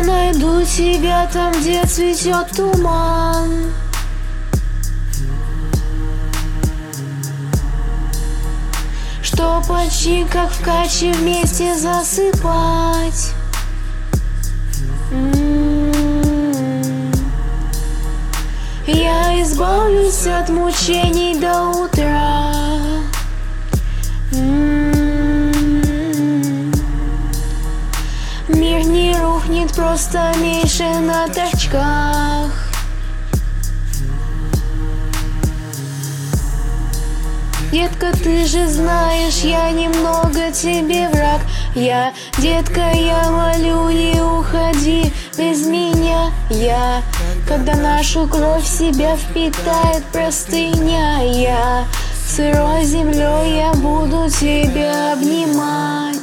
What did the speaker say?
найду тебя там, где цветет туман. Что почти как в каче вместе засыпать. Я избавлюсь от мучений до утра. Мир не рухнет, просто меньше на торчках. Детка, ты же знаешь, я немного тебе враг. Детка, я молю, не уходи без меня. Когда нашу кровь в себя впитает простыня, сырой землей я буду тебя обнимать.